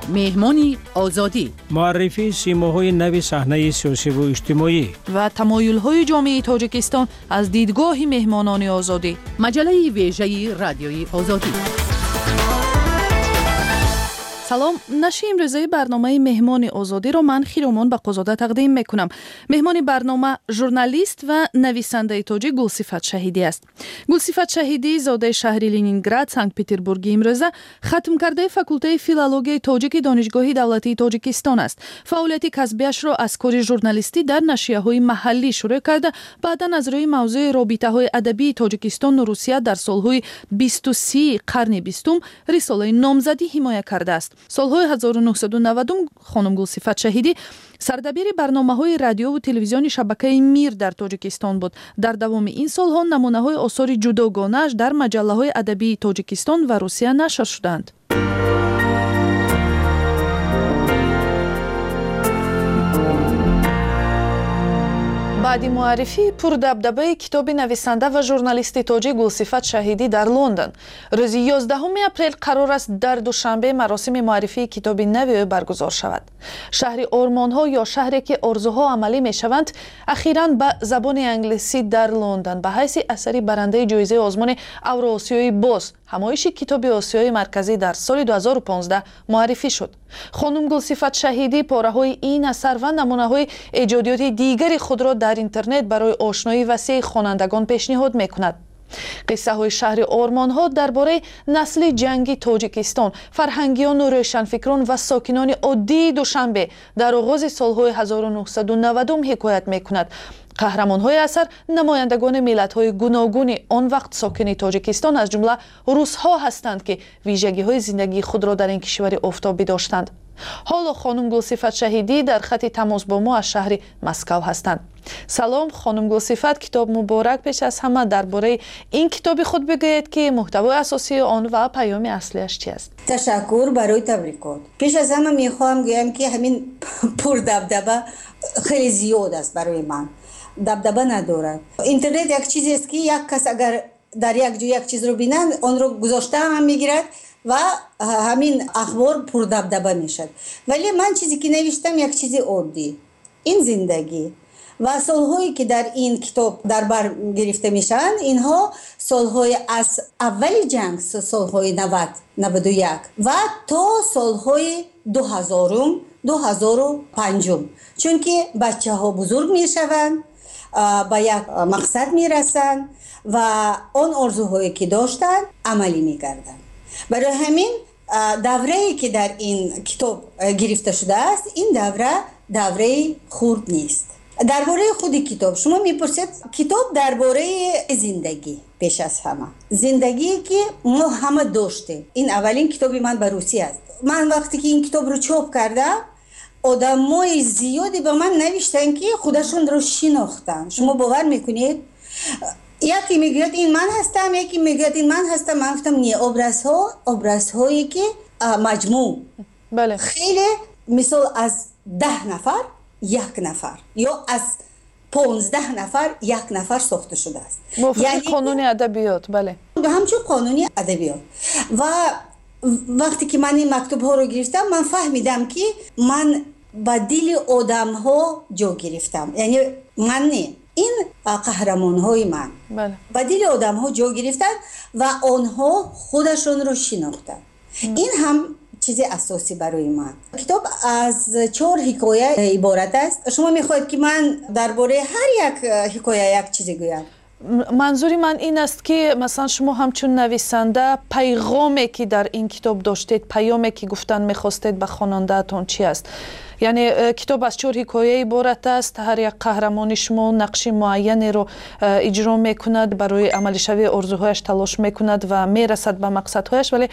مهمانی آزادی، معرفی سیماهای نو صحنه سیاسی و اجتماعی و تمایل‌های جامعه تاجیکستان از دیدگاه مهمانان آزادی. مجله ویژه رادیوی آزادی. سلام، نشر امروزه برنامه مهمان آزادی را من خیرومان بقازاده تقدیم میکنم. مهمان برنامه ژورنالیست و نویسنده تاجیک گلصفت شهیدی است. گلصفت شهیدی زاده شهر لنینگراد، سانت پتربورگ امروزه ختم کرده فاکولته فیلولوژی تاجیک دانشگاه دولتی تاجیکستان است. فعالیت کسبیش را از کار ژورنالیستی در نشریه‌های محلی شروع کرده، بعدا از روی موضوع رابطه‌های ادبی تاجیکستان و روسیه در سالهای 23 قرن 20 رساله نامزدی حمایت کرده است. سالهای 1990 خانم گلصفت شهیدی سردبیر برنامه‌های رادیو و تلویزیون شبکه میر در تاجیکستان بود. در دوام این سالها نمونه‌های آثار جداگانه‌اش در مجله‌های ادبی تاجیکستان و روسیه نشر شدند. بعد معرفی پردبدبه کتاب نویسنده و ژورنالیست تاجیک گلصفت شهیدی در لندن، روز 11 اپریل قرار است در دوشنبه مراسم معرفی کتاب نو برگزار شود. شهر آرمان‌ها یا شهری که آرزوها عملی می‌شوند اخیراً به زبان انگلیسی در لندن به حیث اثری برنده جایزه آزمون اوراسیایی باز همایش کتاب آسیای مرکزی در سال 2015 معرفی شد. خانم گلصفت شهیدی پاره‌های این اثر و نمونه‌های ایجادیات دیگری خود را در اینترنت برای آشنایی وسیع خوانندگان پیشنهاد می‌کند. قصه های شهر آرمان‌ها درباره نسل جنگی تاجیکستان، فرهنگیان و روشنفکران و ساکنان عادی دوشنبه در آغاز سالهای 1990 حکایت می‌کند. قهرمان‌های اثر نمایندگان ملت‌های گوناگون آن وقت ساکن تاجیکستان از جمله روس‌ها هستند که ویژگی‌های زندگی خود را در این کشور آفتابی داشتند. حالا خانم گلصفت شهیدی در خط تماس با ما از شهر مسکو هستند. سلام خانم گلصفت، کتاب مبارک. پیش از همه درباره این کتاب خود بگویید که محتوای اساسی آن و پیام اصلیش چی است؟ تشکر برای تبریکات. پیش از همه میخوام بگم که همین پردبدبه خیلی زیاد است برای من. دبدبه ندارد. اینترنت یک چیزی است که یک کس اگر در یک جای یک چیز رو بینند آن رو گذاشته هم میگیرد و همین اخبار پردبدبه میشد. ولی من چیزی که نوشتم یک چیز عادی، این زندگی و سالهایی که در این کتاب در بر گرفته میشن، اینها سالهای از اول جنگ، سالهای 90 91 و تا سالهای 2005، چون که بچه ها بزرگ میشوند، به یک مقصد میرسند و آن آرزوهایی که داشتن عملی میگردن. برای همین دوره‌ای که در این کتاب گرفته شده است، این دوره خرد نیست. درباره خود کتاب شما میپرسید، کتاب درباره زندگی، پیش از همه زندگی که ما همه داشتیم. این اولین کتابی من به روسی است. من وقتی که این کتاب رو چاپ کردم، آدمای زیادی به من نوشتن که خودشون رو شناختن. شما باور میکنید؟ یکی میگوید این من هستم، یکی میگوید این من هستم. من گفتم نه، ابرازهایی که مجموع، بله، خیلی مثال از 10 نفر یک نفر یا از 15 نفر یک نفر ساخته شده است. یعنی قانون ادبیات. بله، همچون قانونی ادبیات. و وقتی که من این مکتوب ها رو گرفتم، من فهمیدم که من با دل آدم ها جا گرفتم. یعنی من نه، این قهرمان های من با دل آدم ها جا گرفتن و آنها خودشون رو شناختن. این هم چیز اساسی برای من. کتاب از 4 حکایه عبارت است. شما میخواید که من درباره هر یک حکایه یک چیزی گویم؟ منظوری من این است که مثلا شما همچون نویسنده پیغامی که در این کتاب داشتید، پیامی که گفتن میخواستید به خواننده‌تون چی است؟ یعنی کتاب از 4 حکایه عبارت است. هر یک قهرمان شما نقش معینی رو اجرا میکند، برای عمل شوی آرزوهایش تلاش میکند و میرسد به مقصدهایش. ولی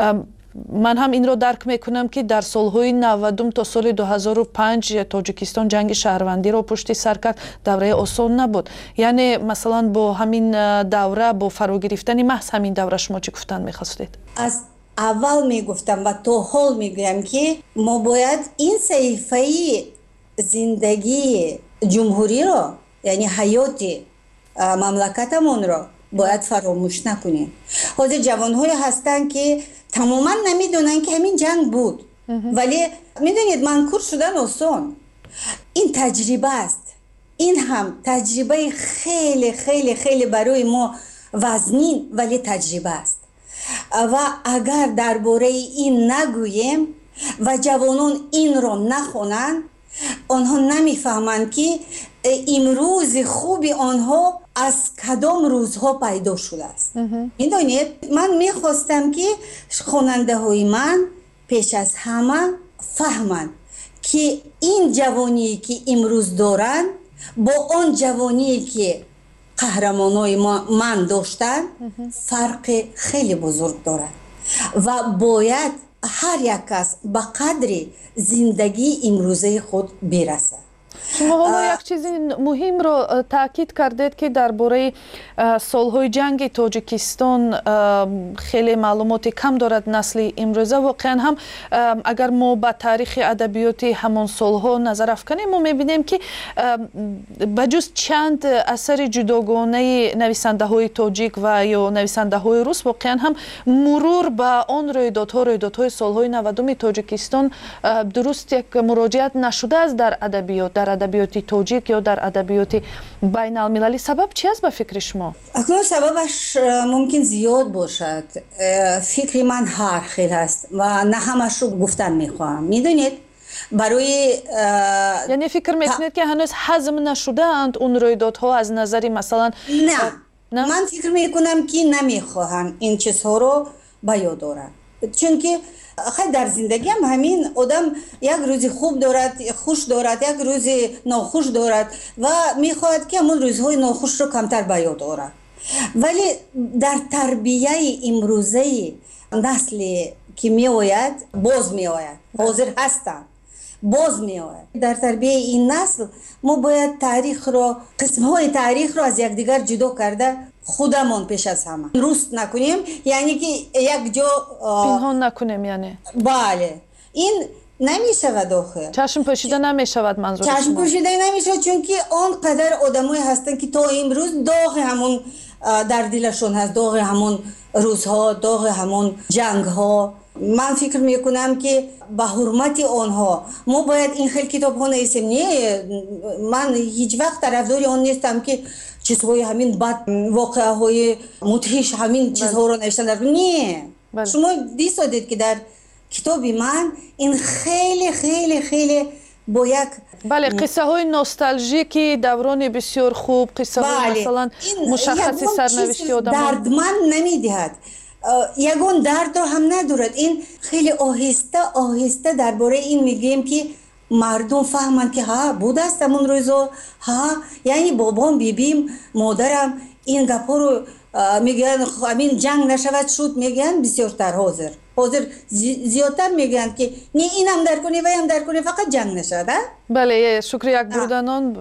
من هم این رو درک میکنم که در سالهای 90 تا سال 2005 تاجیکستان جنگ شهروندی رو پشت سر کرد. دوره آسان نبود. یعنی مثلا با همین دوره، با فرا گرفتن محض همین دوره، شما چی گفتن میخواستید؟ از اول میگفتم و تا حال میگویم که ما باید این صحیفه زندگی جمهوری رو، یعنی حیات مملکتمون رو باید فراموش نکنیم. حاضر جوان‌های هستن که تماما نمیدونن که همین جنگ بود. ولی میدونید منکور شدن آسان، این تجربه است. این هم تجربه خیلی خیلی خیلی برای ما وزنین ولی تجربه است و اگر درباره این نگوییم و جوانان این را نخونند آنها نمیفهمند که امروز خوب آنها از کدام روزها پیدا شده است. میدونید من میخواستم که خواننده های من پیش از همه فهمند که این جوانی که امروز دارند با آن جوانی که قهرمانای من داشتن فرق خیلی بزرگ دارد و باید هر یک کس به قدر زندگی امروزه خود برسد. شما حالا یک چیز مهم رو تاکید کردید که درباره سالهای جنگ تاجیکستان خیلی معلومات کم دارد نسل امروزه. واقعا هم اگر ما به تاریخ ادبیات همان سالها نظر افکنیم ما میبینیم که بجز چند اثر جداگانه نویسنده های تاجیک و یا نویسنده های روس واقعا هم مرور به آن رویدادهای سالهای 90 تاجیکستان درست یک مراجعت نشده است در ادبیات تاجیک یا در ادبیات بین المللی. سبب چی است به فکر شما؟ اکنون سببش ممکن زیاد باشد. فکر من هر خیلی است و نه همش رو گفتن میخواهم. میدونید برای یعنی فکر میکنید که هنوز هضم نشده اند اون رویدادها از نظری مثلا؟ نه من فکر میکنم که نمیخواهم این چیزها رو به یاد دارم، چون که خیلی در زندگی هم همین آدم یک روز خوب دارد، خوش دارد، یک روز ناخوش دارد و میخواهد که همون روزهای ناخوش رو کمتر به یاد دارد. ولی در تربیه امروزه نسل که میآید باز میآید، حاضر هستند باز میآید. در تربیه این نسل ما باید تاریخ رو، قسمهای تاریخ رو از یکدیگر جدا کرده خودمون پیش از همه روست نکنیم، یعنی که یک جا پنهان نکنیم. یعنی بله این نمیشود آخر چشم پوشیده نمیشود. منظور شما چشم پوشیده نمیشود چون که آنقدر آدمایی هستن که تا امروز داغ همون در دلشون هست، داغ همون روزها، داغ همون جنگ ها. من فکر میکنم که به حرمت آنها ما باید این خیلی کتاب ها نویسیم. نه من هیچ وقت طرفدار آن نیستم که چیزهای همین بد، واقعه های مدهش همین چیزها رو نوشتن در نه. شما دیدید که در کتاب من این خیلی خیلی خیلی با یک قصه های نوستالژیکی دوران بسیار خوب، قصه های مثلا مشخصی سرنوشتی آدم دردمند نمیدهد، یگان درد رو هم ندارد. این خیلی آهسته درباره این میگیم که مردم فهمند که ها بود است همون روزا، ها یعنی بابام بیبیم مادرم این گپا رو میگن همین جنگ نشود شد، میگن بسیارتر حاضر زیادتر میگن که نه این هم در کنی و هم در کنی فقط جنگ نشد. بله شکر یک بردانان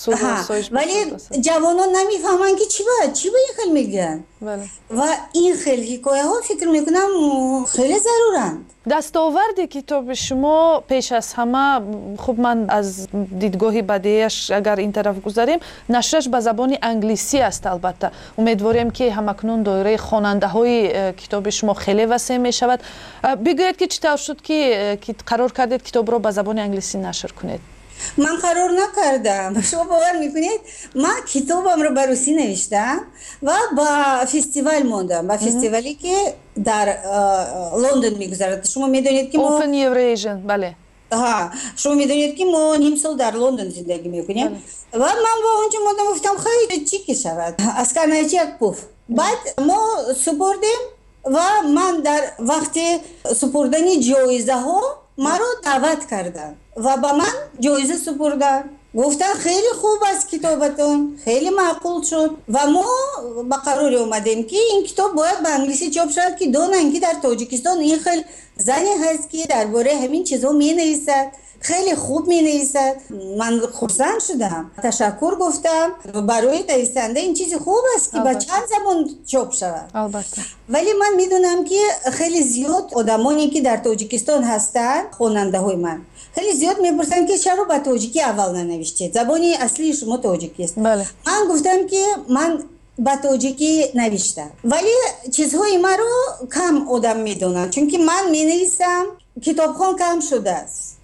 ولی جوانان نمیفهمن که چی باید خیلی میگن. بله. و این خیلی حکایه ها فکر میکنم خیلی ضرورند. دستاورد کتاب شما پیش از همه، خب من از دیدگاهی بدیهش اگر این طرف گذاریم، نشرش به زبان انگلیسی است. البته امیدواریم که همکنون دایره خواننده های کتاب شما خیلی وسیع می شود. بگویید که چطور شد که قرار کردید کتاب را به زبان انگلیسی نشر کنید؟ من قرار نکردم. شما باور میکنید من کتابم رو به روسی نوشتم و با فستیوال موندم، با فستیوالی که در لندن میگذرد. شما میدونید که ما Open Eurasian، بله شما میدونید که ما نیم سال در لندن زندگی میکنیم و من با اونجا موندم، گفتم خیلی چی که شود از کرنایچی یک پوف. بعد ما سپردیم و من در وقت سپردن جایزه ها مرا دعوت کردن و با من جایزه سپردن، گفتن خیلی خوب است کتابتون، خیلی معقول شد و ما به قرار اومدیم که این کتاب باید به انگلیسی چاپ شد که دانن که در تاجیکستان این خیلی زنی هست که درباره همین چیزا می نویسد، خیلی خوب می نویسد. من خرسند شدم، تشکر گفتم برای نویسنده این چیز خوب است که با چند زبان چاپ شود. البته ولی من میدونم که خیلی زیاد آدمانی که در تاجیکستان هستن، خواننده های من خیلی زیاد میپرسن که چرا با تاجیکی اول ننوشتید، زبانی اصلی شما تاجیکی است. بله. من گفتم که من با تاجیکی نوشته ولی چیزهای ما رو کم آدم میدونن چون که من می نویسم کتابخوان کم شده است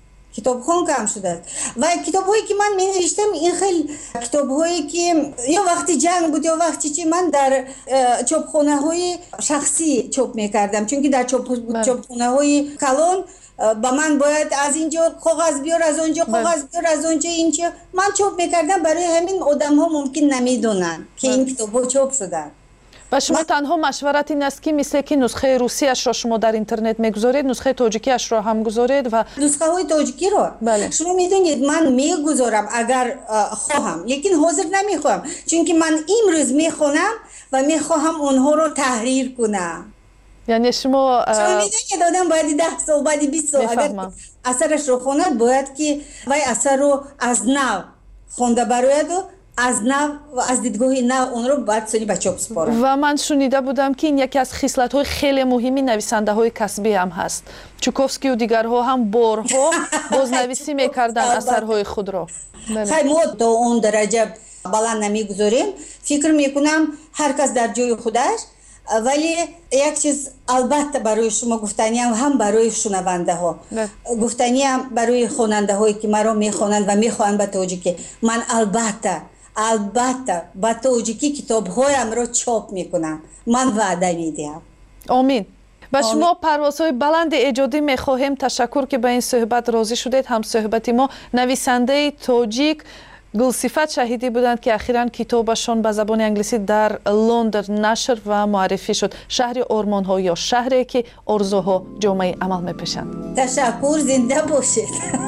و کتاب‌هایی که من می‌نوشتم این خیلی کتاب‌هایی که یا وقتی جنگ بود یا وقتی چی من در چاپخانه‌های شخصی چاپ می‌کردم چون که در چاپخانه‌های کلان با من باید از اینجا کاغذ بیار از اونجا کاغذ بیار از اونجا اینجا من چاپ می‌کردم برای همین آدم‌ها ممکن نمی‌دونن که این کتاب‌ها چاپ شدن و شما تنها مشورت این است که مثل که نسخه روسیش را شما در اینترنت میگذارید نسخه تاجیکیش را هم گذارید و نسخه های تاجیکی را شما میدونید من میگذارم اگر خواهم لیکن حاضر نمیخواهم چون که من امروز میخونم و میخواهم اونها رو تحریر کنم یعنی شما میدونید آدم باید 10 سال بعد 20 سال اگر اثرش رو خوند باید که وای اثر رو از نو خونده براید و از نو و از دیدگاه نو اون رو باید سنی به چاپ سپارم و من شنیده بودم که این یکی از خصلت‌های خیلی مهمی نویسنده‌های کسبی هم هست چوکوفسکی و دیگرها هم بارها بازنویسی میکردن اثرهای خود را خیلی ما تا اون درجه بلند نمیگذاریم فکر میکنم هر کس در جای خودش ولی یک چیز البته برای شما گفتنی هم برای شنونده ها گفتنی هم برای خواننده هایی که مرا میخوانند و میخوانند به تاجیکی من البته با تاجیکی کتاب هایم را چاپ میکنم من وعده میدهم آمین و شما پروازهای بلند ایجادی میخواهیم تشکر که به این صحبت راضی شدید هم صحبتی ما نویسنده تاجیک گلصفت شهیدی بودند که اخیراً کتابشان به زبان انگلیسی در لندن نشر و معرفی شد شهر آرمان ها یا شهری که آرزوها جامعه عمل میپیشند تشکر زنده باشید